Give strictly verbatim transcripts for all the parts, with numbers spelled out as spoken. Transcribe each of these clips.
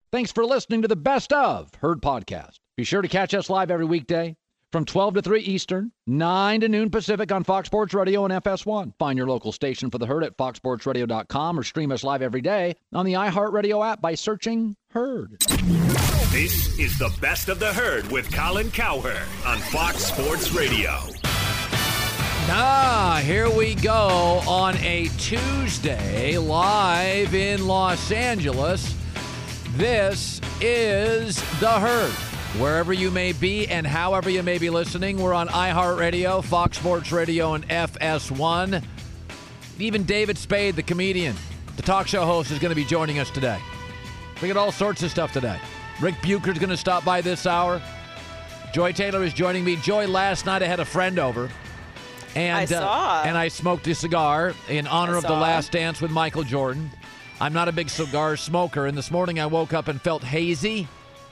Thanks for listening to the Best of Herd podcast. Be sure to catch us live every weekday from twelve to three Eastern, nine to noon Pacific on Fox Sports Radio and F S one. Find your local station for the Herd at fox sports radio dot com or stream us live every day on the iHeartRadio app by searching Herd. This is the Best of the Herd with Colin Cowherd on Fox Sports Radio. Ah, here we go on a Tuesday live in Los Angeles. This is the Herd. Wherever you may be and however you may be listening, we're on iHeartRadio, Fox Sports Radio, and F S one. Even David Spade, the comedian, the talk show host, is going to be joining us today. We got all sorts of stuff today. Rick Bucher's going to stop by this hour. Joy Taylor is joining me. Joy, last night I had a friend over. And, I saw. Uh, and I smoked a cigar in honor I of saw. The Last Dance with Michael Jordan. I'm not a big cigar smoker, and this morning I woke up and felt hazy.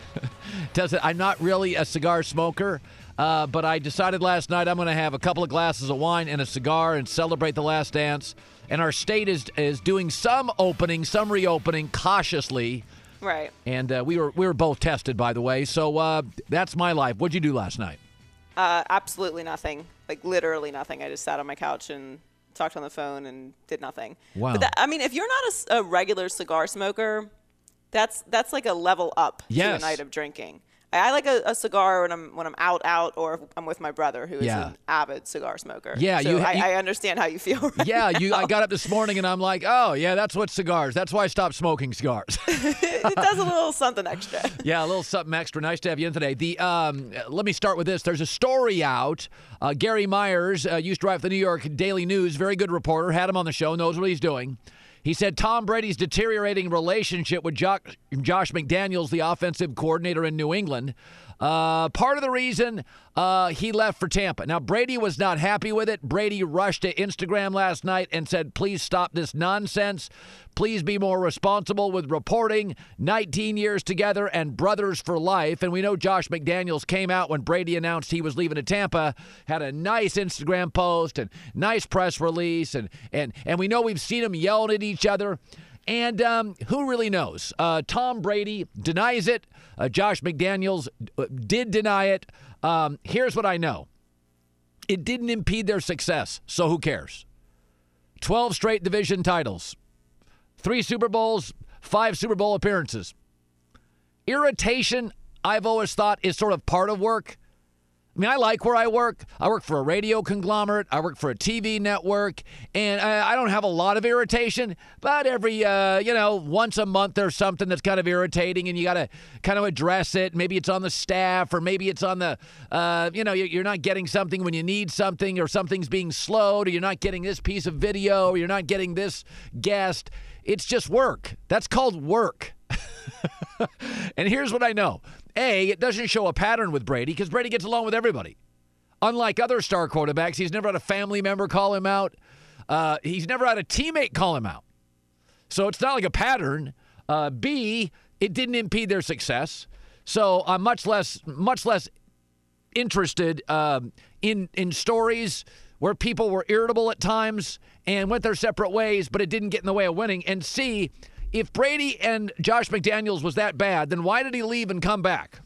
Does it? I'm not really a cigar smoker, uh, but I decided last night I'm going to have a couple of glasses of wine and a cigar and celebrate The Last Dance. And our state is is doing some opening, some reopening cautiously. Right. And uh, we were we were both tested, by the way. So uh, that's my life. What'd you do last night? Uh, absolutely nothing. Like literally nothing. I just sat on my couch and talked on the phone and did nothing. Wow. But that, I mean, if you're not a s- a, regular cigar smoker, that's that's like a level up Yes. to a night of drinking. I, I like a, a cigar when I'm when I'm out out or if I'm with my brother who is Yeah. an avid cigar smoker. Yeah, so you- I, you- I understand how you feel. Right Yeah, you. now. I got up this morning and I'm like, oh yeah, that's what cigars. That's why I stopped smoking cigars. It does a little something extra. Yeah, a little something extra. Nice to have you in today. The um, let me start with this. There's a story out. Uh, Gary Myers uh, used to write for the New York Daily News. Very good reporter. Had him on the show. Knows what he's doing. He said Tom Brady's deteriorating relationship with jo- Josh McDaniels, the offensive coordinator in New England, uh, part of the reason uh, he left for Tampa. Now, Brady was not happy with it. Brady rushed to Instagram last night and said, please stop this nonsense. Please be more responsible with reporting. nineteen years together and brothers for life. And we know Josh McDaniels came out when Brady announced he was leaving to Tampa, had a nice Instagram post and nice press release. And, and, and we know we've seen them yelling at each other. And um, who really knows? Uh, Tom Brady denies it. Uh, Josh McDaniels did deny it. Um, here's what I know. It didn't impede their success, so who cares? twelve straight division titles. Three Super Bowls, five Super Bowl appearances. Irritation, I've always thought, is sort of part of work. I mean, I like where I work. I work for a radio conglomerate. I work for a T V network. And I, I don't have a lot of irritation. But every, uh, you know, once a month there's something that's kind of irritating and you got to kind of address it. Maybe it's on the staff or maybe it's on the, uh, you know, you're not getting something when you need something or something's being slowed or you're not getting this piece of video or you're not getting this guest. It's just work. That's called work. And here's what I know. A, it doesn't show a pattern with Brady because Brady gets along with everybody. Unlike other star quarterbacks, he's never had a family member call him out. Uh, he's never had a teammate call him out. So it's not like a pattern. Uh, B, it didn't impede their success. So I'm much less, much less interested um, in in stories where people were irritable at times and went their separate ways, but it didn't get in the way of winning. And C, if Brady and Josh McDaniels was that bad, then why did he leave and come back?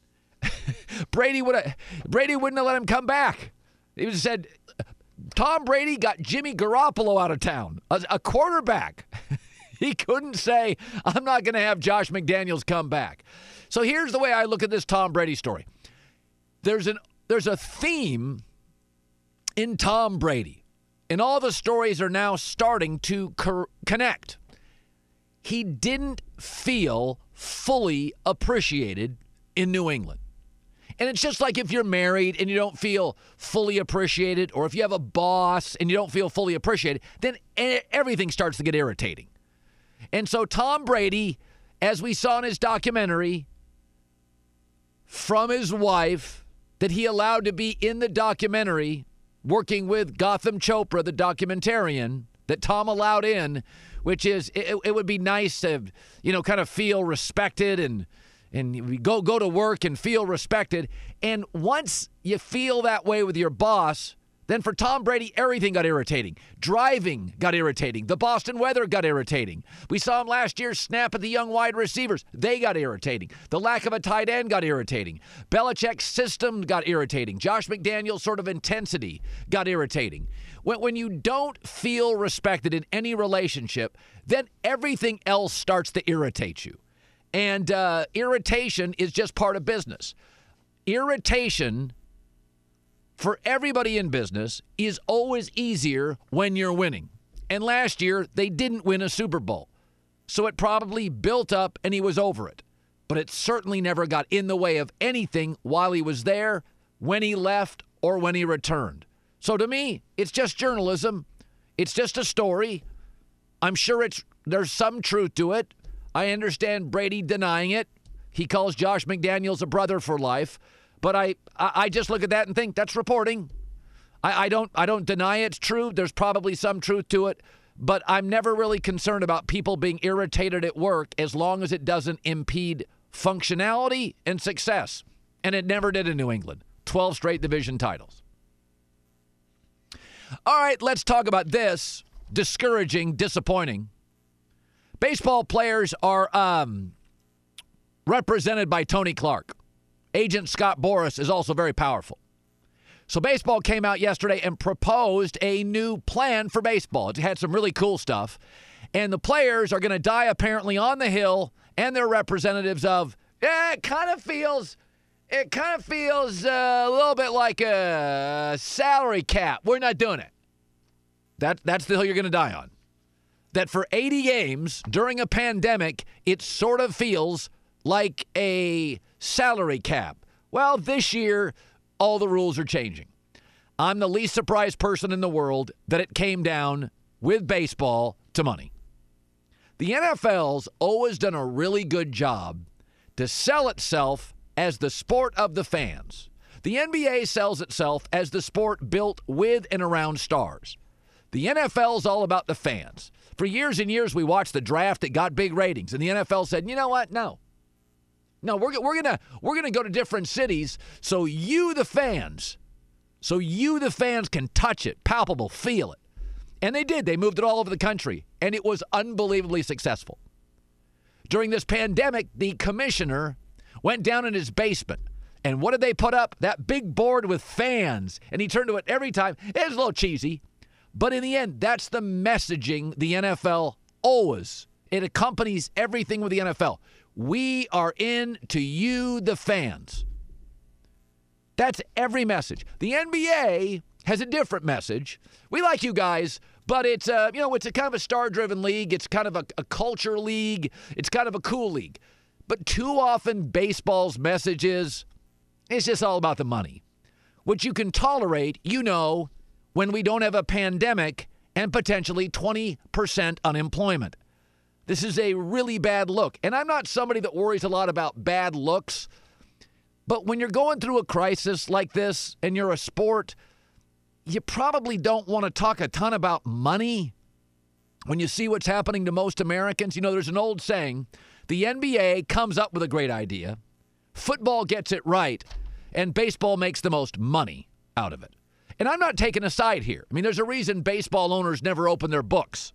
Brady would have. Brady wouldn't have let him come back. He would have said, Tom Brady got Jimmy Garoppolo out of town, a, a quarterback. He couldn't say, I'm not going to have Josh McDaniels come back. So here's the way I look at this Tom Brady story. There's an there's a theme in Tom Brady, and all the stories are now starting to co- connect. He didn't feel fully appreciated in New England. And it's just like if you're married and you don't feel fully appreciated, or if you have a boss and you don't feel fully appreciated, then everything starts to get irritating. And so Tom Brady, as we saw in his documentary, from his wife, that he allowed to be in the documentary, working with Gotham Chopra, the documentarian, that Tom allowed in, which is, it, it would be nice to, you know, kind of feel respected and and we go go to work and feel respected. And once you feel that way with your boss, Then for Tom Brady, everything got irritating. Driving got irritating. The Boston weather got irritating. We saw him last year snap at the young wide receivers. They got irritating. The lack of a tight end got irritating. Belichick's system got irritating. Josh McDaniels' sort of intensity got irritating. When, when you don't feel respected in any relationship, then everything else starts to irritate you. And uh, irritation is just part of business. Irritation for everybody in business is always easier when you're winning. And last year, they didn't win a Super Bowl. So it probably built up and he was over it. But it certainly never got in the way of anything while he was there, when he left, or when he returned. So to me, it's just journalism. It's just a story. I'm sure it's there's some truth to it. I understand Brady denying it. He calls Josh McDaniels a brother for life. But I, I just look at that and think that's reporting. I, I don't I don't deny it's true. There's probably some truth to it. But I'm never really concerned about people being irritated at work as long as it doesn't impede functionality and success. And it never did in New England. twelve straight division titles. All right, let's talk about this. Discouraging, disappointing. Baseball players are um, represented by Tony Clark. Agent Scott Boras is also very powerful. So baseball came out yesterday and proposed a new plan for baseball. It had some really cool stuff. And the players are going to die apparently on the Hill, and they're representatives of, yeah, it kind of feels, it kind of feels uh, a little bit like a salary cap. We're not doing it. That, that's the hill you're going to die on. That for eighty games during a pandemic, it sort of feels like a salary cap. Well, this year, all the rules are changing. I'm the least surprised person in the world that it came down with baseball to money. The N F L's always done a really good job to sell itself as the sport of the fans. The N B A sells itself as the sport built with and around stars. The N F L's all about the fans. For years and years, we watched the draft that got big ratings, and the N F L said, you know what? No. No, we're, we're going to we're gonna go to different cities so you, the fans, so you, the fans, can touch it, palpable, feel it. And they did. They moved it all over the country, and it was unbelievably successful. During this pandemic, the commissioner went down in his basement, and what did they put up? That big board with fans, and he turned to it every time. It was a little cheesy, but in the end, that's the messaging the N F L always. It accompanies everything with the N F L. We are in to you, the fans. That's every message. The N B A has a different message. We like you guys, but it's a, you know, it's a kind of a star-driven league. It's kind of a, a culture league. It's kind of a cool league. But too often, baseball's message is, it's just all about the money, which you can tolerate, you know, when we don't have a pandemic and potentially twenty percent unemployment. This is a really bad look. And I'm not somebody that worries a lot about bad looks. But when you're going through a crisis like this and you're a sport, you probably don't want to talk a ton about money when you see what's happening to most Americans. You know, there's an old saying, the N B A comes up with a great idea, football gets it right, and baseball makes the most money out of it. And I'm not taking a side here. I mean, there's a reason baseball owners never open their books.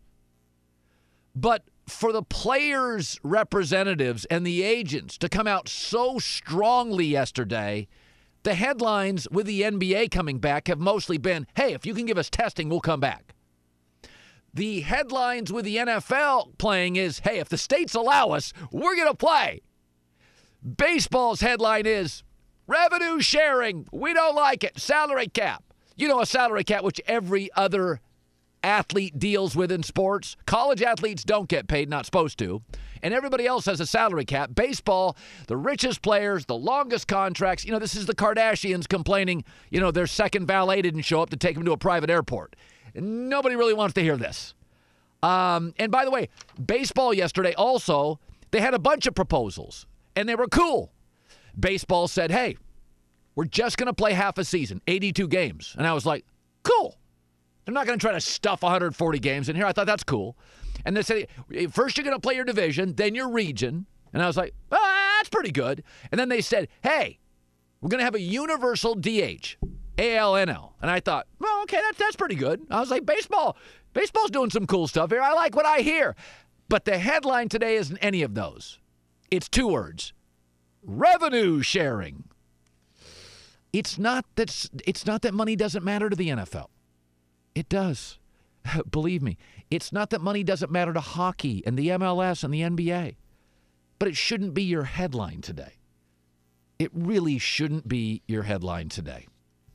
But for the players' representatives and the agents to come out so strongly yesterday, the headlines with the N B A coming back have mostly been, hey, if you can give us testing, we'll come back. The headlines with the N F L playing is, hey, if the states allow us, we're going to play. Baseball's headline is, revenue sharing, we don't like it, salary cap. You know, a salary cap which every other athlete deals with in sports. College athletes don't get paid, not supposed to. And everybody else has a salary cap. Baseball, the richest players, the longest contracts. You know, this is the Kardashians complaining, you know, their second valet didn't show up to take them to a private airport. Nobody really wants to hear this. Um, and by the way, baseball yesterday also, they had a bunch of proposals, and they were cool. Baseball said, hey, we're just going to play half a season, eighty-two games. And I was like, cool. They're not going to try to stuff one hundred forty games in here. I thought that's cool. And they said, first you're going to play your division, then your region. And I was like, oh, that's pretty good. And then they said, hey, we're going to have a universal D H. A L N L. And I thought, well, okay, that's, that's pretty good. I was like, baseball, baseball's doing some cool stuff here. I like what I hear. But the headline today isn't any of those. It's two words. Revenue sharing. It's not that, it's not that money doesn't matter to the N F L. It does. Believe me. It's not that money doesn't matter to hockey and the M L S and the N B A. But it shouldn't be your headline today. It really shouldn't be your headline today.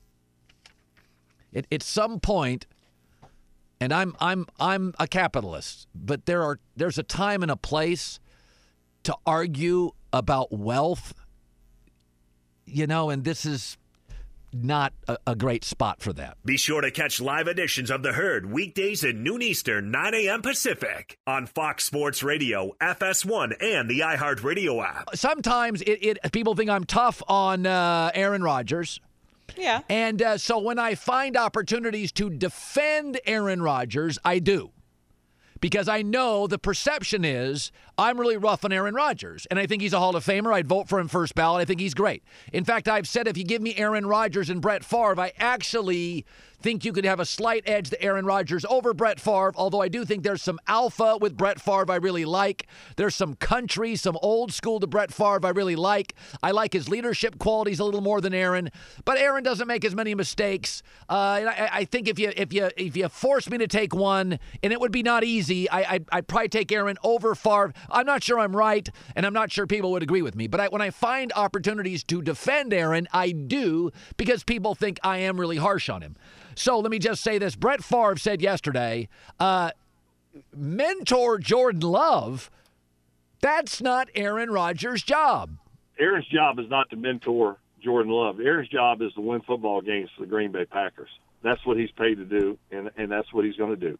It, at some point, and I'm I'm I'm a capitalist, but there are there's a time and a place to argue about wealth, you know, and this is not a, a great spot for that. Be sure to catch live editions of The Herd weekdays at noon Eastern, nine a.m. Pacific on Fox Sports Radio, F S one, and the iHeartRadio app. Sometimes it, it people think I'm tough on uh, Aaron Rodgers. Yeah. And uh, so when I find opportunities to defend Aaron Rodgers, I do. Because I know the perception is I'm really rough on Aaron Rodgers. And I think he's a Hall of Famer. I'd vote for him first ballot. I think he's great. In fact, I've said if you give me Aaron Rodgers and Brett Favre, I actually think you could have a slight edge to Aaron Rodgers over Brett Favre, although I do think there's some alpha with Brett Favre I really like. There's some country, some old school to Brett Favre I really like. I like his leadership qualities a little more than Aaron, but Aaron doesn't make as many mistakes. Uh, and I, I think if you if you if you force me to take one, and it would be not easy, I, I'd, I'd probably take Aaron over Favre. I'm not sure I'm right, and I'm not sure people would agree with me. But I, when I find opportunities to defend Aaron, I do, because people think I am really harsh on him. So let me just say this. Brett Favre said yesterday, uh, mentor Jordan Love, that's not Aaron Rodgers' job. Aaron's job is not to mentor Jordan Love. Aaron's job is to win football games for the Green Bay Packers. That's what he's paid to do, and, and that's what he's going to do.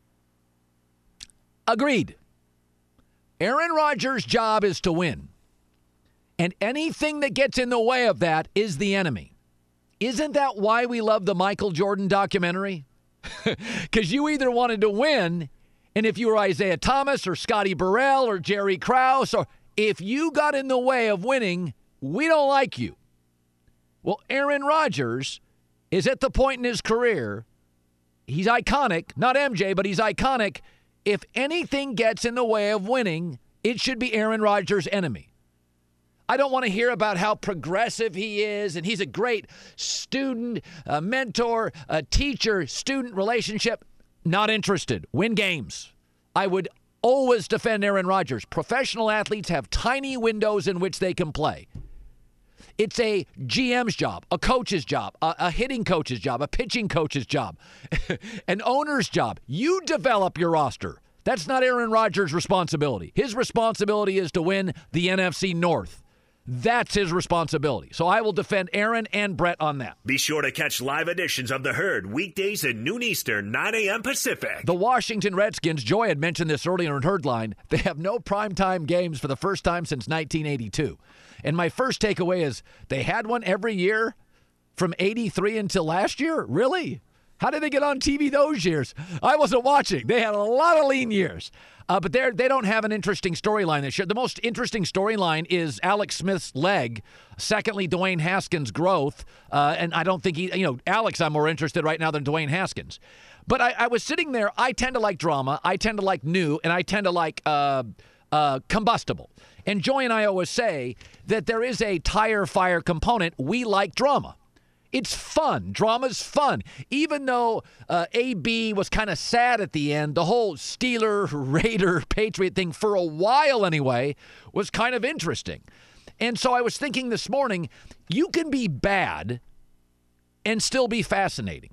Agreed. Aaron Rodgers' job is to win. And anything that gets in the way of that is the enemy. Isn't that why we love the Michael Jordan documentary? Because you either wanted to win, and if you were Isaiah Thomas or Scotty Burrell or Jerry Krause, or if you got in the way of winning, we don't like you. Well, Aaron Rodgers is at the point in his career, he's iconic, not M J, but he's iconic. If anything gets in the way of winning, it should be Aaron Rodgers' enemy. I don't want to hear about how progressive he is, and he's a great student, a mentor, a teacher-student relationship. Not interested. Win games. I would always defend Aaron Rodgers. Professional athletes have tiny windows in which they can play. It's a G M's job, a coach's job, a, a hitting coach's job, a pitching coach's job, an owner's job. You develop your roster. That's not Aaron Rodgers' responsibility. His responsibility is to win the N F C North. That's his responsibility. So I will defend Aaron and Brett on that. Be sure to catch live editions of The Herd weekdays at noon Eastern, nine a.m. Pacific. The Washington Redskins, Joy had mentioned this earlier in Herd Line, they have no primetime games for the first time since nineteen eighty-two. And my first takeaway is they had one every year from eighty-three until last year? Really? How did they get on T V those years? I wasn't watching. They had a lot of lean years. Uh, but they they don't have an interesting storyline this year. The most interesting storyline is Alex Smith's leg. Secondly, Dwayne Haskins' growth. Uh, and I don't think he, you know, Alex, I'm more interested right now than Dwayne Haskins. But I, I was sitting there. I tend to like drama. I tend to like new. And I tend to like uh, uh, combustible. And Joy and I always say that there is a tire fire component. We like drama. It's fun. Drama's fun. Even though uh, A B was kind of sad at the end, the whole Steeler, Raider, Patriot thing, for a while anyway, was kind of interesting. And so I was thinking this morning, you can be bad and still be fascinating.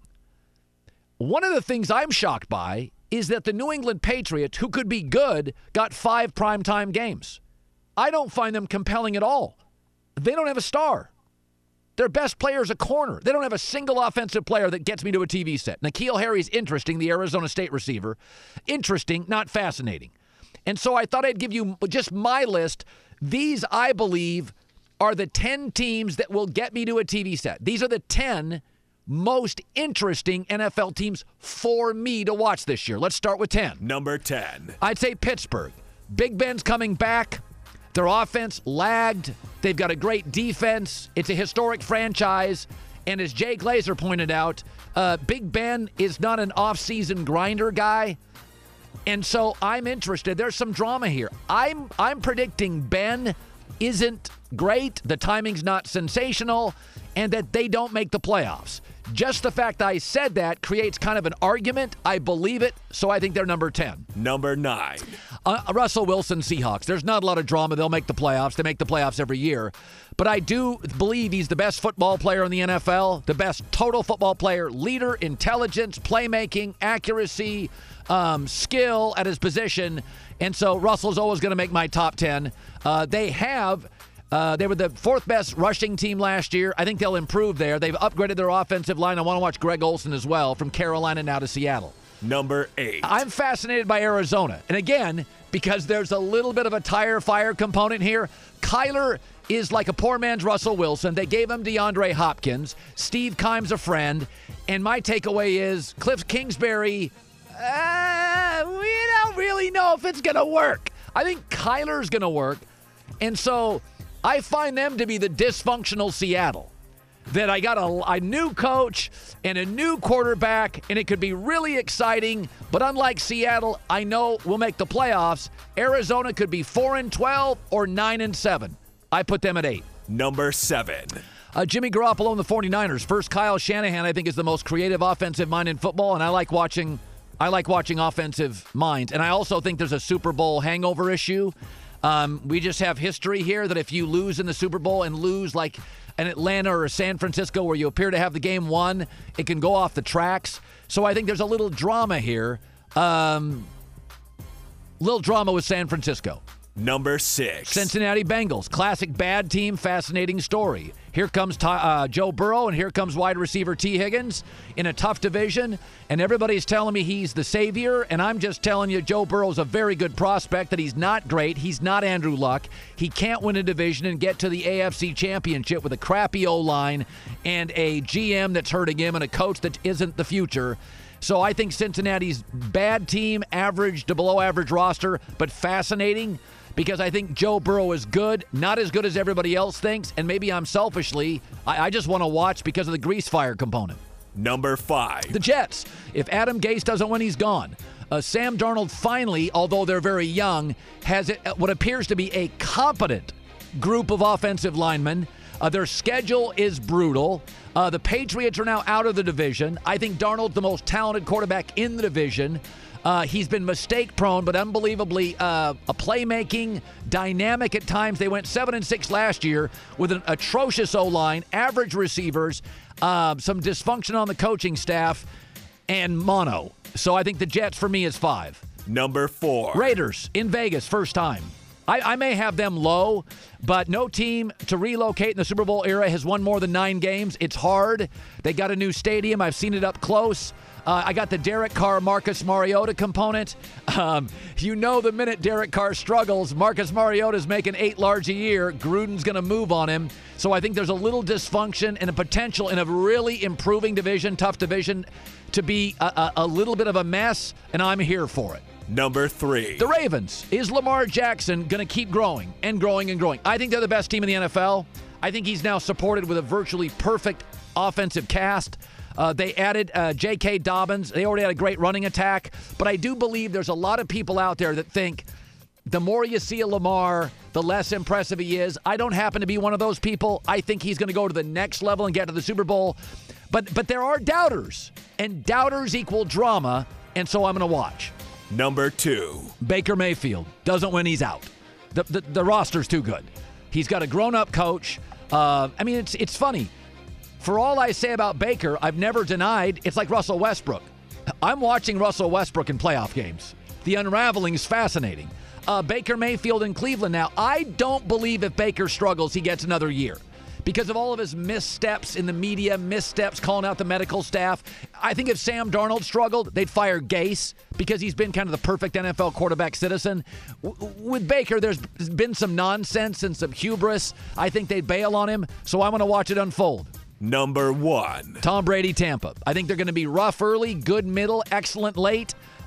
One of the things I'm shocked by is that the New England Patriots, who could be good, got five primetime games. I don't find them compelling at all. They don't have a star. Their best player is a corner. They don't have a single offensive player that gets me to a T V set. N'Keal Harry's interesting, the Arizona State receiver. Interesting, not fascinating. And so I thought I'd give you just my list. These, I believe, are the ten teams that will get me to a T V set. These are the ten most interesting N F L teams for me to watch this year. Let's start with ten. Number ten. I'd say Pittsburgh. Big Ben's coming back. Their offense lagged. They've got a great defense. It's a historic franchise. And as Jay Glazer pointed out, uh, Big Ben is not an off-season grinder guy. And so I'm interested. There's some drama here. I'm I'm predicting Ben isn't great, the timing's not sensational, and that they don't make the playoffs. Just the fact I said that creates kind of an argument. I believe it, so I think they're number ten. Number nine. Uh, Russell Wilson, Seahawks. There's not a lot of drama. They'll make the playoffs. They make the playoffs every year. But I do believe he's the best football player in the N F L, the best total football player, leader, intelligence, playmaking, accuracy, um, skill at his position. And so Russell's always going to make my top ten. Uh, they have... Uh, they were the fourth best rushing team last year. I think they'll improve there. They've upgraded their offensive line. I want to watch Greg Olsen as well from Carolina now to Seattle. Number eight. I'm fascinated by Arizona. And again, because there's a little bit of a tire fire component here, Kyler is like a poor man's Russell Wilson. They gave him DeAndre Hopkins. Steve Keim's a friend. And my takeaway is Cliff Kingsbury, uh, we don't really know if it's going to work. I think Kyler's going to work. And so I find them to be the dysfunctional Seattle. That I got a, a new coach and a new quarterback, and it could be really exciting. But unlike Seattle, I know we'll make the playoffs. Arizona could be four and twelve or nine and seven. I put them at eight. Number seven. Uh, Jimmy Garoppolo and the 49ers. First, Kyle Shanahan, I think, is the most creative offensive mind in football, and I like watching. I like watching offensive minds, and I also think there's a Super Bowl hangover issue. Um, we just have history here that if you lose in the Super Bowl and lose like an Atlanta or a San Francisco where you appear to have the game won, it can go off the tracks. So I think there's a little drama here. Um, little drama with San Francisco. Number six. Cincinnati Bengals. Classic bad team, fascinating story. Here comes uh, Joe Burrow, and here comes wide receiver T. Higgins in a tough division, and everybody's telling me he's the savior, and I'm just telling you Joe Burrow's a very good prospect, that he's not great. He's not Andrew Luck. He can't win a division and get to the A F C Championship with a crappy O-line and a G M that's hurting him and a coach that isn't the future. So I think Cincinnati's bad team, average to below average roster, but fascinating. Because I think Joe Burrow is good, not as good as everybody else thinks, and maybe I'm selfishly, I, I just want to watch because of the grease fire component. Number five. The Jets. If Adam Gase doesn't win, he's gone. Uh, Sam Darnold finally, although they're very young, has what appears to be a competent group of offensive linemen. Uh, their schedule is brutal. Uh, the Patriots are now out of the division. I think Darnold's the most talented quarterback in the division. Uh, he's been mistake-prone, but unbelievably uh, a playmaking, dynamic at times. They went seven and six last year with an atrocious O-line, average receivers, uh, some dysfunction on the coaching staff, and mono. So I think the Jets, for me, is five. Number four. Raiders in Vegas, first time. I, I may have them low, but no team to relocate in the Super Bowl era has won more than nine games. It's hard. They got a new stadium. I've seen it up close. Uh, I got the Derek Carr, Marcus Mariota component. Um, you know the minute Derek Carr struggles, Marcus Mariota's making eight large a year. Gruden's going to move on him. So I think there's a little dysfunction and a potential in a really improving division, tough division, to be a, a, a little bit of a mess, and I'm here for it. Number three. The Ravens. Is Lamar Jackson going to keep growing and growing and growing? I think they're the best team in the N F L. I think he's now supported with a virtually perfect offensive cast. Uh, they added uh, J K. Dobbins. They already had a great running attack. But I do believe there's a lot of people out there that think the more you see a Lamar, the less impressive he is. I don't happen to be one of those people. I think he's going to go to the next level and get to the Super Bowl. But but there are doubters, and doubters equal drama, and so I'm going to watch. Number two. Baker Mayfield. Doesn't win, he's out. The, the, the roster's too good. He's got a grown-up coach. Uh, I mean, it's it's funny. For all I say about Baker, I've never denied it's like Russell Westbrook. I'm watching Russell Westbrook in playoff games. The unraveling is fascinating. Uh, Baker Mayfield in Cleveland now. I don't believe if Baker struggles, he gets another year. Because of all of his missteps in the media, missteps calling out the medical staff. I think if Sam Darnold struggled, they'd fire Gase because he's been kind of the perfect N F L quarterback citizen. W- with Baker, there's been some nonsense and some hubris. I think they'd bail on him, so I'm going to watch it unfold. Number one. Tom Brady, Tampa. I think they're going to be rough early, good middle, excellent late.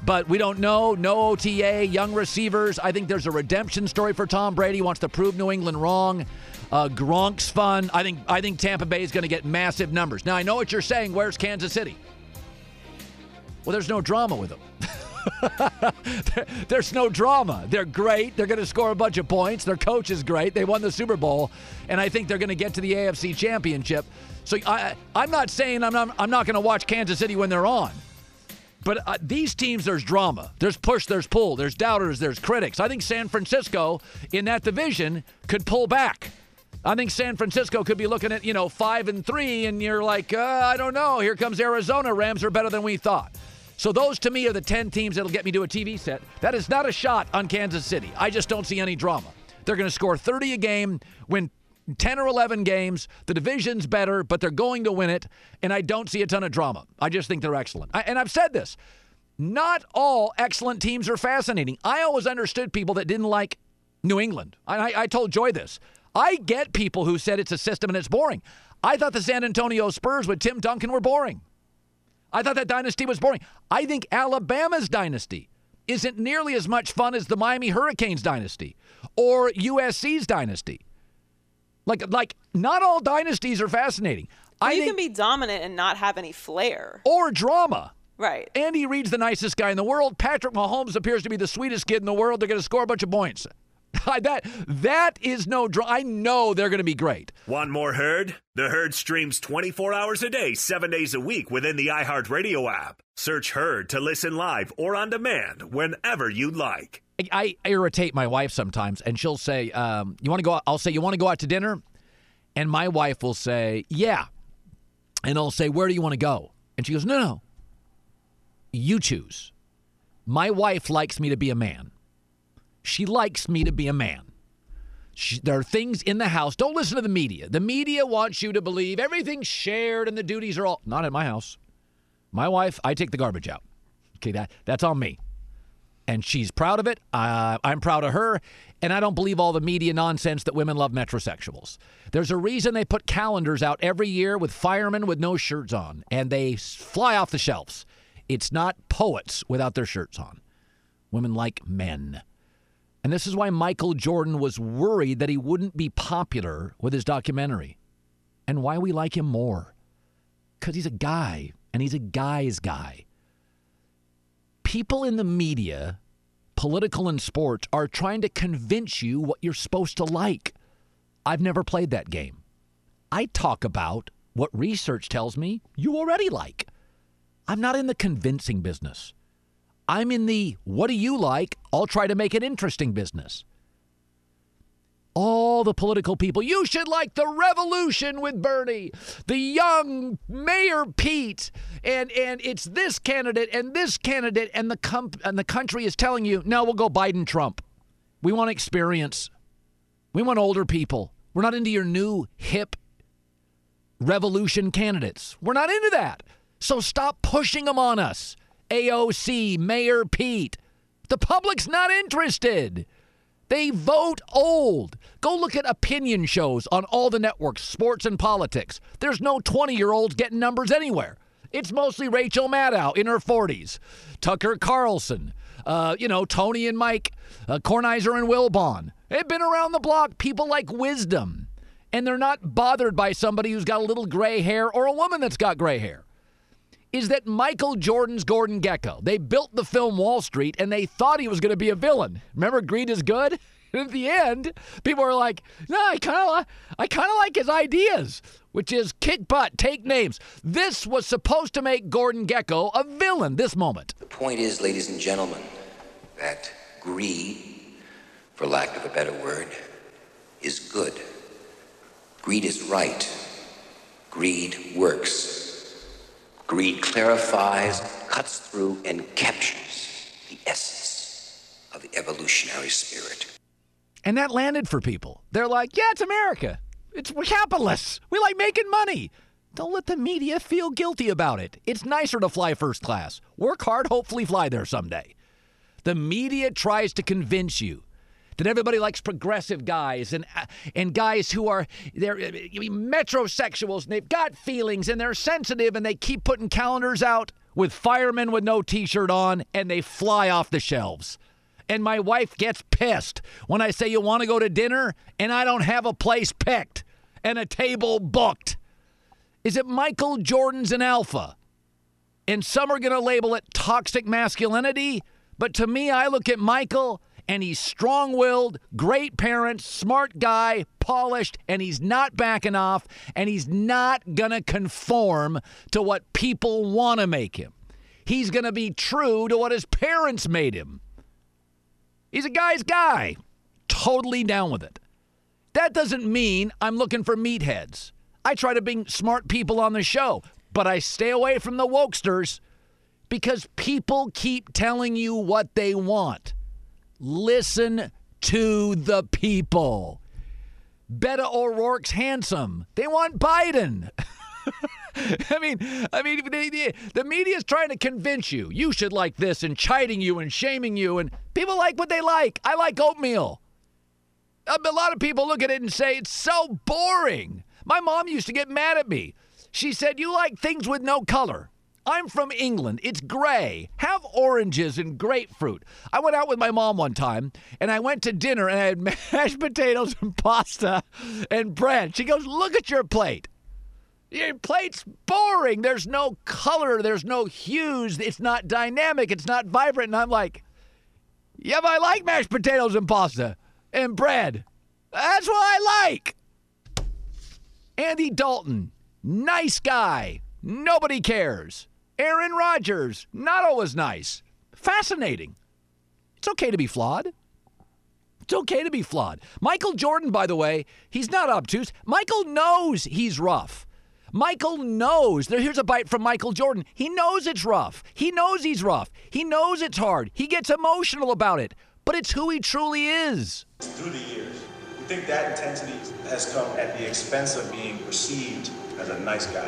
But we don't know. No O T A, young receivers. I think there's a redemption story for Tom Brady. He wants to prove New England wrong. Uh, Gronk's fun. I think I think Tampa Bay is going to get massive numbers. Now, I know what you're saying. Where's Kansas City? Well, there's no drama with them. there, there's no drama. They're great. They're going to score a bunch of points. Their coach is great. They won the Super Bowl. And I think they're going to get to the A F C Championship. So I, I'm not saying I'm not, I'm not going to watch Kansas City when they're on. But uh, these teams, there's drama. There's push, there's pull, there's doubters, there's critics. I think San Francisco in that division could pull back. I think San Francisco could be looking at, you know, five and three, and you're like, uh, I don't know. Here comes Arizona. Rams are better than we thought. So those, to me, are the ten teams that'll get me to a T V set. That is not a shot on Kansas City. I just don't see any drama. They're going to score thirty a game, win ten or eleven games. The division's better, but they're going to win it, and I don't see a ton of drama. I just think they're excellent. I, and I've said this. Not all excellent teams are fascinating. I always understood people that didn't like New England. I, I, I told Joy this. I get people who said it's a system and it's boring. I thought the San Antonio Spurs with Tim Duncan were boring. I thought that dynasty was boring. I think Alabama's dynasty isn't nearly as much fun as the Miami Hurricanes dynasty or U S C's dynasty. Like, like not all dynasties are fascinating. Well, I you think, can be dominant and not have any flair. Or drama. Right. Andy Reid's the nicest guy in the world. Patrick Mahomes appears to be the sweetest kid in the world. They're going to score a bunch of points. that that is no drama. I know they're going to be great. Want more Herd? The Herd streams twenty-four hours a day, seven days a week within the iHeartRadio app. Search Herd to listen live or on demand whenever you like. I, I irritate my wife sometimes, and she'll say, um, you want to go out? I'll say, you want to go out to dinner? And my wife will say, yeah. And I'll say, where do you want to go? And she goes, no, no. You choose. My wife likes me to be a man. She likes me to be a man. She, there are things in the house. Don't listen to the media. The media wants you to believe everything's shared and the duties are all. Not at my house. My wife, I take the garbage out. Okay, that that's on me. And she's proud of it. Uh, I'm proud of her. And I don't believe all the media nonsense that women love metrosexuals. There's a reason they put calendars out every year with firemen with no shirts on. And they fly off the shelves. It's not poets without their shirts on. Women like men. And this is why Michael Jordan was worried that he wouldn't be popular with his documentary. And why we like him more. Because he's a guy, and he's a guy's guy. People in the media, political and sports, are trying to convince you what you're supposed to like. I've never played that game. I talk about what research tells me you already like. I'm not in the convincing business. I'm in the, what do you like? I'll try to make it interesting business. All the political people, you should like the revolution with Bernie, the young Mayor Pete, and and it's this candidate and this candidate, and the com- and the country is telling you, no, we'll go Biden Trump. We want experience. We want older people. We're not into your new hip revolution candidates. We're not into that. So stop pushing them on us. A O C, Mayor Pete. The public's not interested. They vote old. Go look at opinion shows on all the networks, sports and politics. There's no twenty-year-olds getting numbers anywhere. It's mostly Rachel Maddow in her forties, Tucker Carlson, uh, you know, Tony and Mike, uh, Kornheiser and Wilbon. They've been around the block. People like wisdom. And they're not bothered by somebody who's got a little gray hair or a woman that's got gray hair. Is that Michael Jordan's Gordon Gekko. They built the film Wall Street, and they thought he was going to be a villain. Remember, greed is good? And at the end, people were like, no, I kind of li- I kind of like his ideas, which is kick butt, take names. This was supposed to make Gordon Gekko a villain, this moment. The point is, ladies and gentlemen, that greed, for lack of a better word, is good. Greed is right. Greed works. Greed clarifies, cuts through, and captures the essence of the evolutionary spirit. And that landed for people. They're like, yeah, it's America. It's we're capitalists. We like making money. Don't let the media feel guilty about it. It's nicer to fly first class. Work hard, hopefully fly there someday. The media tries to convince you that everybody likes progressive guys and and guys who are they're metrosexuals and they've got feelings and they're sensitive and they keep putting calendars out. with firemen with no T-shirt on, and they fly off the shelves. And my wife gets pissed when I say, you want to go to dinner, and I don't have a place picked and a table booked. Is it Michael Jordan's an alpha? And some are going to label it toxic masculinity. But to me, I look at Michael, and he's strong-willed, great parents, smart guy, polished, and he's not backing off, and he's not going to conform to what people want to make him. He's going to be true to what his parents made him. He's a guy's guy. Totally down with it. That doesn't mean I'm looking for meatheads. I try to bring smart people on the show, but I stay away from the wokesters because people keep telling you what they want. Listen to the people. Beto O'Rourke's handsome. They want Biden. I mean, I mean, the, the media is trying to convince you you should like this and chiding you and shaming you, and people like what they like. I like oatmeal. A lot of people look at it and say it's so boring. My mom used to get mad at me. She said, you like things with no color. I'm from England. It's gray. Have oranges and grapefruit. I went out with my mom one time, and I went to dinner, and I had mashed potatoes and pasta and bread. She goes, look at your plate. Your plate's boring. There's no color. There's no hues. It's not dynamic. It's not vibrant. And I'm like, yeah, but I like mashed potatoes and pasta and bread. That's what I like. Andy Dalton, nice guy. Nobody cares. Aaron Rodgers, not always nice. Fascinating. It's okay to be flawed. It's okay to be flawed. Michael Jordan, by the way, he's not obtuse. Michael knows he's rough. Michael knows. There, here's a bite from Michael Jordan. He knows it's rough. He knows he's rough. He knows it's hard. He gets emotional about it. But it's who he truly is. Through the years, you think that intensity has come at the expense of being perceived as a nice guy?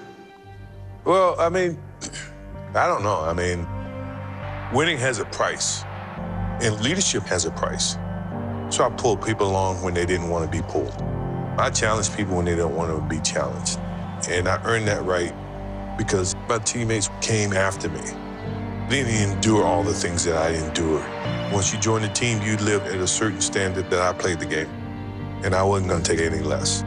Well, I mean, I don't know. I mean, winning has a price, and leadership has a price. So I pulled people along when they didn't want to be pulled. I challenge people when they don't want to be challenged. And I earned that right because my teammates came after me. They didn't endure all the things that I endured. Once you join the team, you live at a certain standard that I played the game. And I wasn't going to take any less.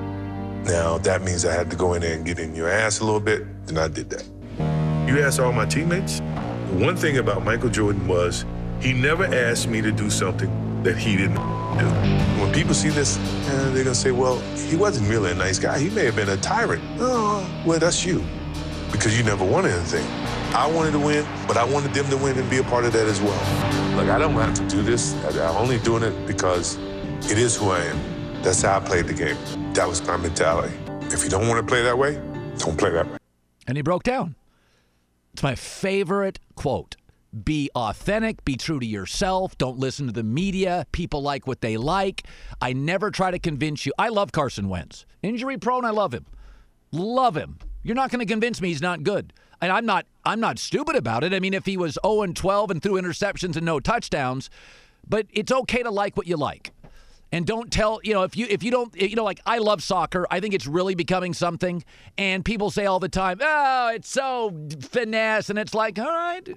Now, that means I had to go in there and get in your ass a little bit, and I did that. You ask all my teammates, one thing about Michael Jordan was he never asked me to do something that he didn't do. When people see this, uh, they're going to say, well, he wasn't really a nice guy. He may have been a tyrant. Oh, well, that's you, because you never wanted anything. I wanted to win, but I wanted them to win and be a part of that as well. Look, I don't have to do this. I'm only doing it because it is who I am. That's how I played the game. That was my mentality. If you don't want to play that way, don't play that way. And he broke down. It's my favorite quote. Be authentic, be true to yourself, don't listen to the media. People like what they like. I never try to convince you. I love Carson Wentz. Injury prone, I love him. Love him. You're not going to convince me he's not good. And I'm not I'm not stupid about it. I mean, if he was oh and twelve and threw interceptions and no touchdowns, but it's okay to like what you like. And don't tell, you know, if you if you don't, you know, like I love soccer. I think it's really becoming something. And people say all the time, oh, it's so finesse. And it's like, all right.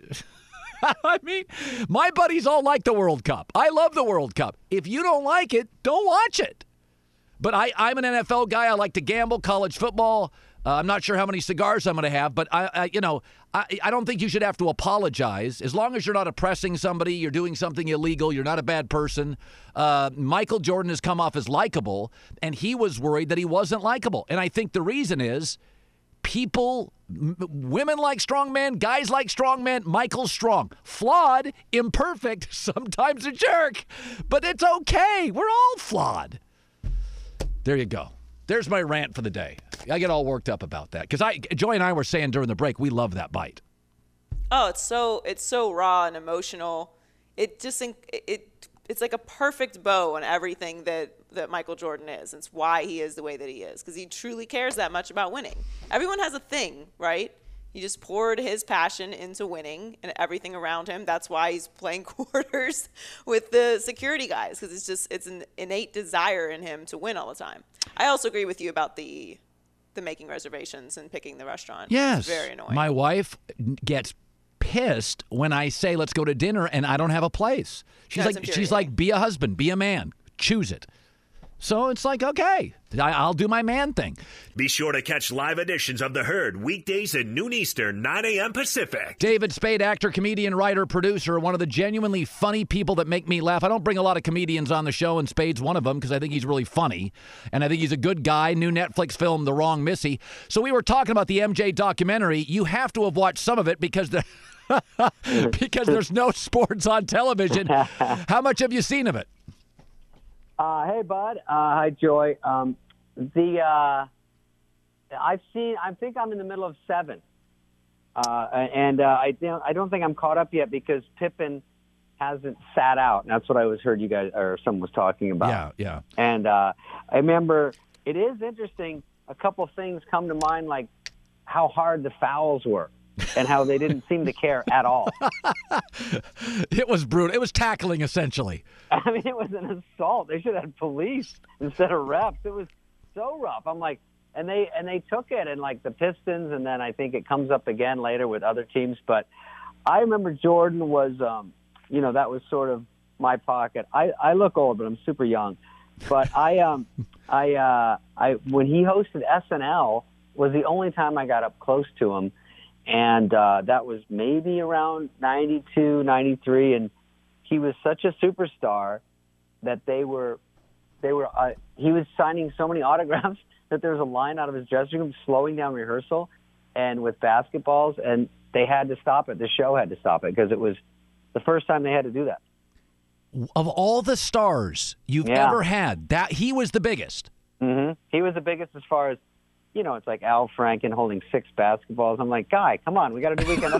I mean, my buddies all like the World Cup. I love the World Cup. If you don't like it, don't watch it. But I, I'm an N F L guy. I like to gamble, college football. Uh, I'm not sure how many cigars I'm going to have, but I, I you know, I, I don't think you should have to apologize. As long as you're not oppressing somebody, you're doing something illegal, you're not a bad person. Uh, Michael Jordan has come off as likable, and he was worried that he wasn't likable. And I think the reason is people, m- women like strong men, guys like strong men. Michael's strong. Flawed, imperfect, sometimes a jerk, but it's okay. We're all flawed. There you go. There's my rant for the day. I get all worked up about that because I, Joy and I were saying during the break, we love that bite. Oh, it's so it's so raw and emotional. It just it, it it's like a perfect bow on everything that, that Michael Jordan is. It's why he is the way that he is, because he truly cares that much about winning. Everyone has a thing, right? He just poured his passion into winning and everything around him. That's why he's playing quarters with the security guys, because it's just it's an innate desire in him to win all the time. I also agree with you about the the making reservations and picking the restaurant. Yes. It's very annoying. My wife gets pissed when I say let's go to dinner and I don't have a place. She's That's like she's infuriating. like be a husband, be a man, choose it. So it's like, okay, I, I'll do my man thing. Be sure to catch live editions of The Herd weekdays at noon Eastern, nine a.m. Pacific. David Spade, actor, comedian, writer, producer, one of the genuinely funny people that make me laugh. I don't bring a lot of comedians on the show, and Spade's one of them because I think he's really funny. And I think he's a good guy. New Netflix film, The Wrong Missy. So we were talking about the M J documentary. You have to have watched some of it because the because there's no sports on television. How much have you seen of it? Uh, hey, bud. Uh, hi, Joy. Um, the uh, I've seen. I think I'm in the middle of seven, uh, and uh, I don't. I don't think I'm caught up yet because Pippen hasn't sat out. And that's what I was heard you guys or someone was talking about. Yeah, yeah. And uh, I remember it is interesting. A couple things come to mind, like how hard the fouls were. And how they didn't seem to care at all. It was brutal. It was tackling, essentially. I mean, it was an assault. They should have had police instead of refs. It was so rough. I'm like, and they and they took it, and like the Pistons, and then I think it comes up again later with other teams. But I remember Jordan was, um, you know, that was sort of my pocket. I, I look old, but I'm super young. But I, um, I, uh, I when he hosted S N L was the only time I got up close to him. And uh, that was maybe around ninety-two, ninety-three, and he was such a superstar that they were, they were. Uh, he was signing so many autographs that there was a line out of his dressing room slowing down rehearsal, and with basketballs, and they had to stop it. The show had to stop it because it was the first time they had to do that. Of all the stars you've Yeah. ever had, that he was the biggest. Mm-hmm. He was the biggest as far as. You know, it's like Al Franken holding six basketballs. I'm like, guy, come on, we got to do weekend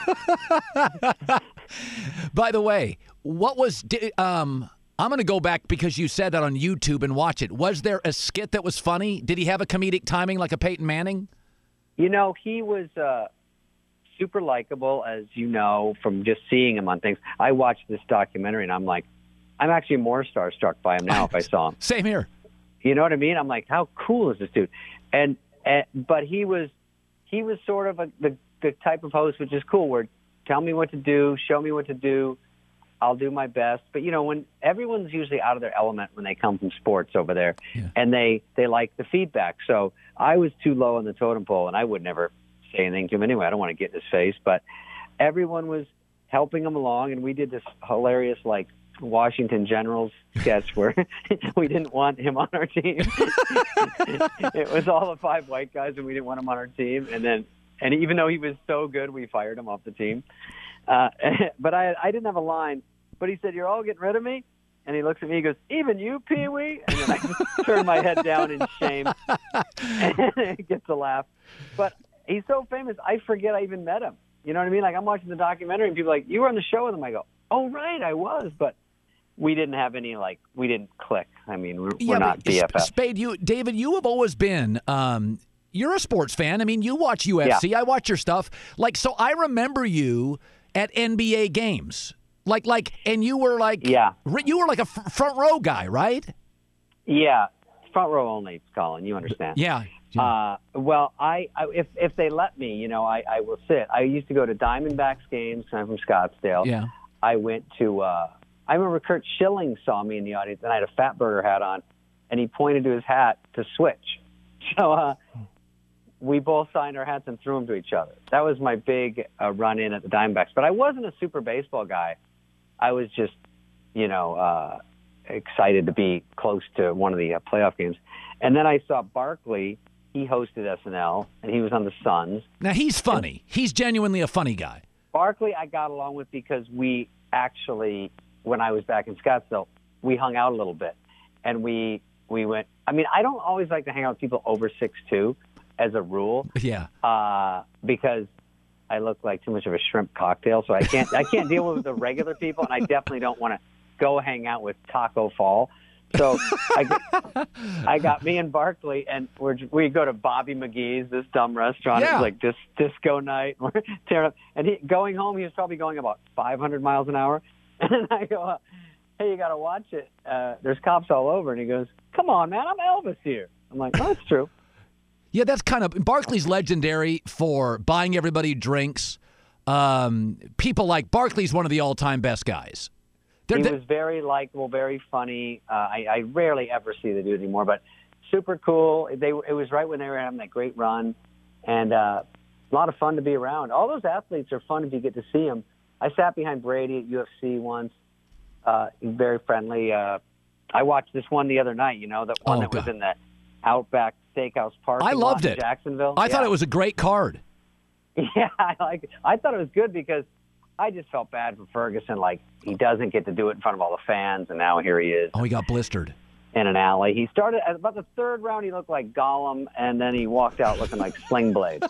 update. By the way, what was di- um? I'm going to go back because you said that on YouTube and watch it. Was there a skit that was funny? Did he have a comedic timing like a Peyton Manning? You know, he was uh, super likable, as you know, from just seeing him on things. I watched this documentary, and I'm like, I'm actually more starstruck by him now if I saw him. Same here. You know what I mean? I'm like, how cool is this dude? And, and but he was he was sort of a, the the type of host which is cool, where tell me what to do, show me what to do, I'll do my best. But you know, when everyone's usually out of their element when they come from sports over there, yeah. and they they like the feedback. So I was too low on the totem pole, and I would never say anything to him anyway. I don't want to get in his face, but everyone was helping him along, and we did this hilarious like Washington Generals sketch where we didn't want him on our team. It was all the five white guys, and we didn't want him on our team. And then, and even though he was so good, we fired him off the team. Uh, but I, I didn't have a line. But he said, "You're all getting rid of me." And he looks at me. He goes, "Even you, Pee Wee?" And then I just turn my head down in shame, and it gets a laugh. But he's so famous, I forget I even met him. You know what I mean? Like I'm watching the documentary, and people are like, "You were on the show with him." I go, "Oh right, I was," but. We didn't have any, like, we didn't click. I mean, we're, yeah, we're not B F Fs. Spade, you, David, you have always been, um, you're a sports fan. I mean, you watch U F C. Yeah. I watch your stuff. Like, so I remember you at N B A games. Like, like, and you were like, yeah. you were like a f- front row guy, right? Yeah. Front row only, Colin. You understand. Yeah. yeah. Uh, well, I, I if if they let me, you know, I, I will sit. I used to go to Diamondbacks games. I'm from Scottsdale. Yeah. I went to, uh, I remember Kurt Schilling saw me in the audience, and I had a Fat Burger hat on, and he pointed to his hat to switch. So uh, we both signed our hats and threw them to each other. That was my big uh, run-in at the Diamondbacks. But I wasn't a super baseball guy. I was just, you know, uh, excited to be close to one of the uh, playoff games. And then I saw Barkley. He hosted S N L, and he was on the Suns. Now, he's funny. He's genuinely a funny guy. Barkley I got along with because we actually – when I was back in Scottsdale, we hung out a little bit, and we we went. I mean, I don't always like to hang out with people over six two, as a rule. Yeah. Uh, because I look like too much of a shrimp cocktail, so I can't I can't deal with the regular people, and I definitely don't want to go hang out with Taco Fall. So I, I got me and Barkley, and we're, we go to Bobby McGee's, this dumb restaurant. Yeah. It's like this disco night. We're tearing up. And he, going home, he was probably going about five hundred miles an hour. And I go, uh, hey, you got to watch it. Uh, there's cops all over. And he goes, come on, man, I'm Elvis here. I'm like, oh, that's true. Yeah, that's kind of Barkley's legendary for buying everybody drinks. Um, people like Barkley's one of the all-time best guys. They're, he they're, was very likable, very funny. Uh, I, I rarely ever see the dude anymore, but super cool. They it was right when they were having that great run, and uh, a lot of fun to be around. All those athletes are fun if you get to see them. I sat behind Brady at U F C once. Uh, very friendly. Uh, I watched this one the other night. You know, that one Oh, that was God. in the Outback Steakhouse parking I loved lot in it. Jacksonville. I Yeah. thought it was a great card. Yeah, I like. I thought it was good because I just felt bad for Ferguson. Like he doesn't get to do it in front of all the fans, and now here he is Oh, he got blistered. in an alley. He started at about the third round. He looked like Gollum, and then he walked out looking like Sling Blade.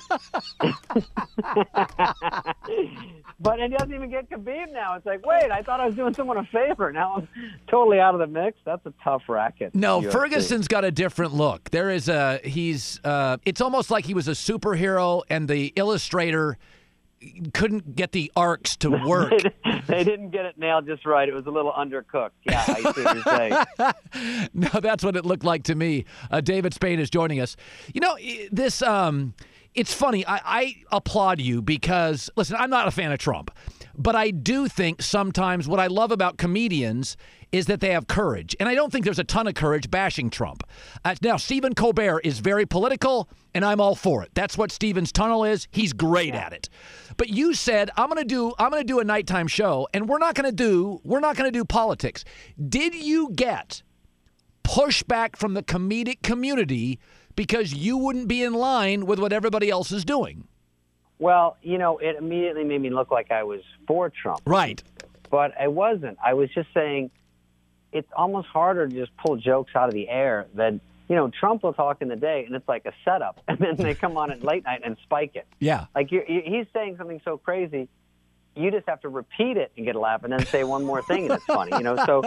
But it doesn't even get Khabib now. It's like, wait, I thought I was doing someone a favor. Now I'm totally out of the mix. That's a tough racket. No, U F C. Ferguson's got a different look. There is a he's. Uh, it's almost like he was a superhero, and the illustrator couldn't get the arcs to work. They didn't get it nailed just right. It was a little undercooked. Yeah, I see what you're saying. No, that's what it looked like to me. Uh, David Spain is joining us. You know, i- this, um, it's funny. I, I applaud you because, listen, I'm not a fan of Trump, but I do think sometimes what I love about comedians is that they have courage. And I don't think there's a ton of courage bashing Trump. Uh, now, Stephen Colbert is very political, and I'm all for it. That's what Stephen's tunnel is. He's great at it. But you said, I'm going to do I'm going to do a nighttime show, and we're not going to do we're not going to do politics. Did you get pushback from the comedic community because you wouldn't be in line with what everybody else is doing? Well, you know, it immediately made me look like I was for Trump. Right. But I wasn't. I was just saying it's almost harder to just pull jokes out of the air than, you know, Trump will talk in the day, and it's like a setup, and then they come on at late night and spike it. Yeah. Like you're, you he's saying something so crazy, you just have to repeat it and get a laugh, and then say one more thing, and it's funny, you know. So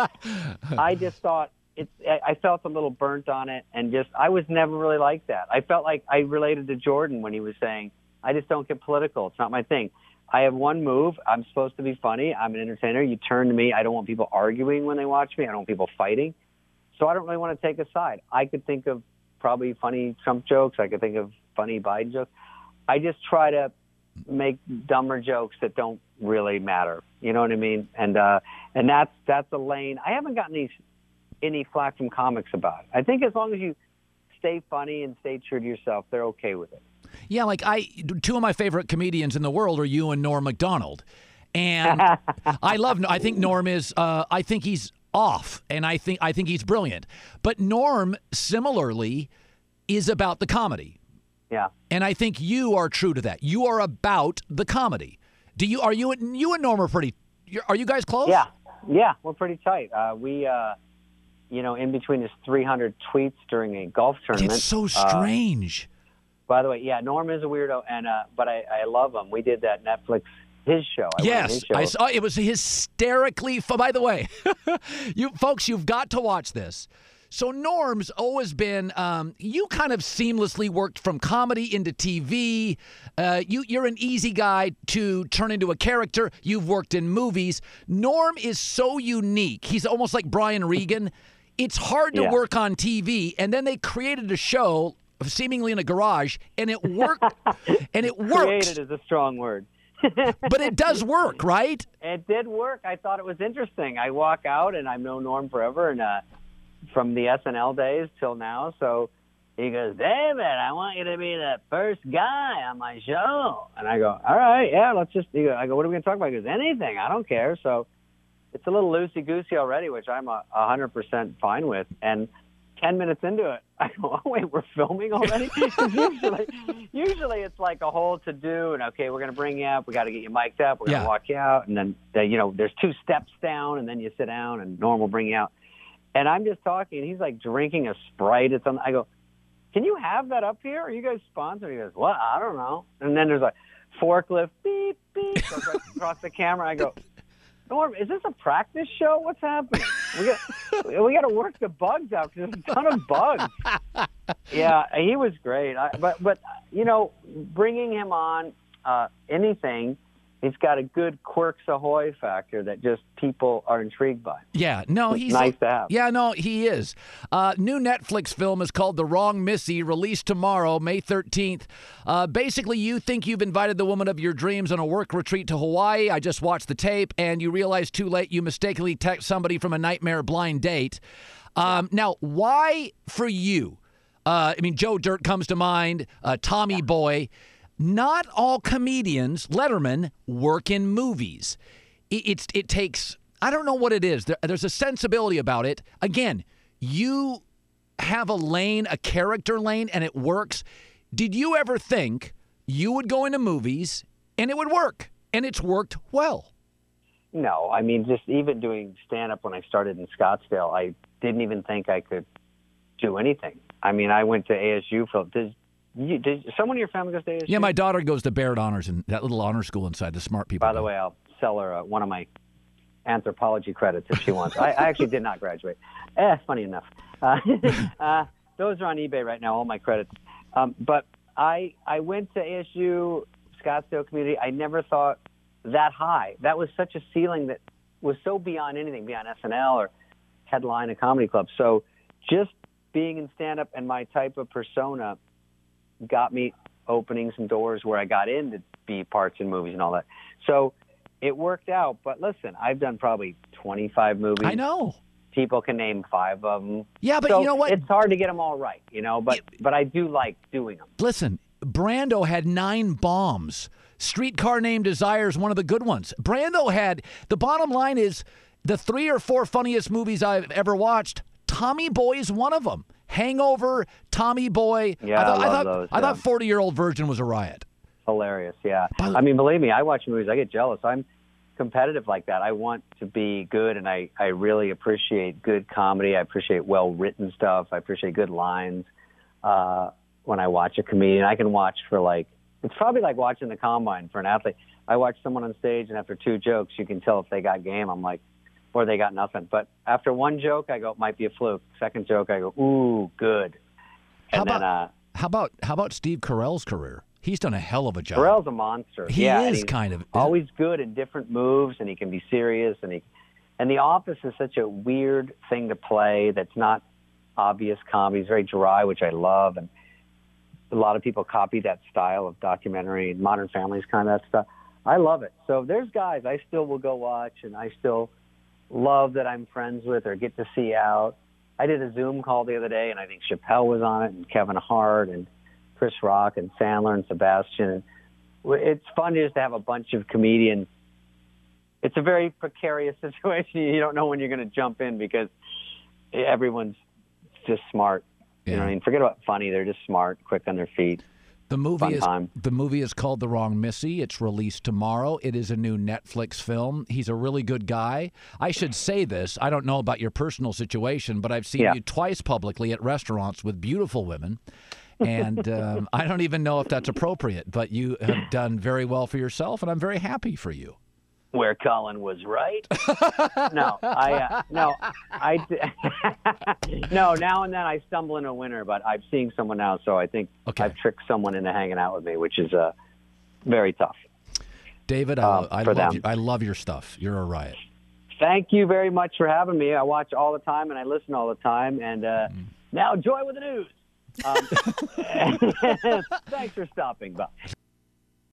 I just thought it's. I I felt a little burnt on it, and just I was never really like that. I felt like I related to Jordan when he was saying, "I just don't get political. It's not my thing. I have one move. I'm supposed to be funny. I'm an entertainer. You turn to me. I don't want people arguing when they watch me. I don't want people fighting. So I don't really want to take a side. I could think of probably funny Trump jokes. I could think of funny Biden jokes. I just try to make dumber jokes that don't really matter. You know what I mean? And uh, and that's that's a lane. I haven't gotten any any flack from comics about it. I think as long as you stay funny and stay true to yourself, they're okay with it. Yeah, like I, two of my favorite comedians in the world are you and Norm Macdonald, and I love. I think Norm is. Uh, I think he's off, and I think I think he's brilliant. But Norm, similarly, is about the comedy. Yeah, and I think you are true to that. You are about the comedy. Do you? Are you? You and Norm are pretty. You're, are you guys close? Yeah, yeah, we're pretty tight. Uh, we, uh, you know, in between his three hundred tweets during a golf tournament. It's so uh, strange. By the way, yeah, Norm is a weirdo, and uh, but I, I love him. We did that Netflix his show. I went on Yes, his show. I saw it. Was hysterically fun. By the way, you folks, you've got to watch this. So Norm's always been. Um, you kind of seamlessly worked from comedy into T V. Uh, you, you're an easy guy to turn into a character. You've worked in movies. Norm is so unique. He's almost like Brian Regan. It's hard to Yeah. work on T V, and then they created a show seemingly in a garage, and it worked. and it works. Created is a strong word. But it does work, right? It did work. I thought it was interesting. I walk out, and I've known Norm forever, and uh, from the S N L days till now. So he goes, David, I want you to be the first guy on my show. And I go, all right, yeah, let's just. He goes, I go, what are we going to talk about? He goes, anything. I don't care. So it's a little loosey-goosey already, which I'm a one hundred percent fine with. And ten minutes into it, I go, oh, wait, we're filming already? 'Cause usually, usually it's like a whole to-do, and, okay, we're going to bring you up. We got to get you mic'd up. We're going to Yeah. walk you out. And then, uh, you know, there's two steps down, and then you sit down, and Norm will bring you out. And I'm just talking, and he's, like, drinking a Sprite. It's on, I go, can you have that up here? Are you guys sponsored? He goes, well, I don't know. And then there's a forklift, beep, beep, goes right across the camera. I go, Norm, is this a practice show? What's happening? We got we got to work the bugs out because there's a ton of bugs. Yeah, he was great. I, but but you know, bringing him on uh, anything, he's got a good Quirks Ahoy factor that just people are intrigued by. Yeah, no, It's he's nice to have. Yeah, no, he is. Uh, new Netflix film is called The Wrong Missy, released tomorrow, May thirteenth. Uh, basically, you think you've invited the woman of your dreams on a work retreat to Hawaii. I just watched the tape, and you realize too late you mistakenly text somebody from a nightmare blind date. Um, now, why for you? Uh, I mean, Joe Dirt comes to mind, uh, Tommy yeah. Boy. Not all comedians, Letterman, work in movies. It, it's, it takes, I don't know what it is. There, there's a sensibility about it. Again, you have a lane, a character lane, and it works. Did you ever think you would go into movies and it would work? And it's worked well. No, I mean, just even doing stand-up when I started in Scottsdale, I didn't even think I could do anything. I mean, I went to A S U for, did, you, did someone in your family goes to A S U? Yeah, my daughter goes to Barrett Honors, and that little honor school inside the smart people. By the go. way, I'll sell her uh, one of my anthropology credits if she wants. I, I actually did not graduate. Eh, funny enough. Uh, uh, those are on eBay right now, all my credits. Um, but I I went to A S U, Scottsdale Community. I never thought that high. That was such a ceiling that was so beyond anything, beyond S N L or headline a comedy club. So just being in stand-up and my type of persona got me openings and doors where I got in to be parts in movies and all that. So it worked out. But listen, I've done probably twenty-five movies. I know. People can name five of them. Yeah, but so you know what? It's hard to get them all right, you know, but, yeah. but I do like doing them. Listen, Brando had nine bombs. Streetcar Named Desire is one of the good ones. Brando had, the bottom line is, the three or four funniest movies I've ever watched, Tommy Boy is one of them. Hangover, Tommy Boy. Yeah, I thought, I love I thought, those. I yeah. thought forty-Year-Old Virgin was a riot. Hilarious, yeah. I mean, believe me, I watch movies, I get jealous. I'm competitive like that. I want to be good, and I, I really appreciate good comedy. I appreciate well-written stuff. I appreciate good lines. Uh, when I watch a comedian, I can watch for like, it's probably like watching the Combine for an athlete. I watch someone on stage, and after two jokes, you can tell if they got game. I'm like, or they got nothing. But after one joke, I go, might be a fluke. Second joke, I go, ooh, good. And how about, then, uh, how about how about Steve Carell's career? He's done a hell of a job. Carell's a monster. He yeah, is kind of always good in different moves, and he can be serious. And he, and The Office is such a weird thing to play that's not obvious comedy. It's very dry, which I love, and a lot of people copy that style of documentary. Modern Family's kind of that stuff. I love it. So there's guys I still will go watch, and I still love that I'm friends with or get to see out. I did a Zoom call the other day, and I think Chappelle was on it, and Kevin Hart, and Chris Rock, and Sandler, and Sebastian. It's fun just to have a bunch of comedians. It's a very precarious situation. You don't know when you're going to jump in because everyone's just smart. Yeah. You know what I mean? Forget about funny. They're just smart, quick on their feet. The movie Fun is time. the movie is called The Wrong Missy. It's released tomorrow. It is a new Netflix film. He's a really good guy. I should say this. I don't know about your personal situation, but I've seen Yeah. you twice publicly at restaurants with beautiful women. And um, I don't even know if that's appropriate, but you have done very well for yourself, and I'm very happy for you. Where Colin was right. no, I uh, no, I no. Now and then I stumble into a winner, but I'm seeing someone now, so I think Okay. I've tricked someone into hanging out with me, which is uh, very tough. David, I, Um, I for love them. you. I love your stuff. You're a riot. Thank you very much for having me. I watch all the time and I listen all the time, and uh, Mm. now joy with the news. Um, thanks for stopping by.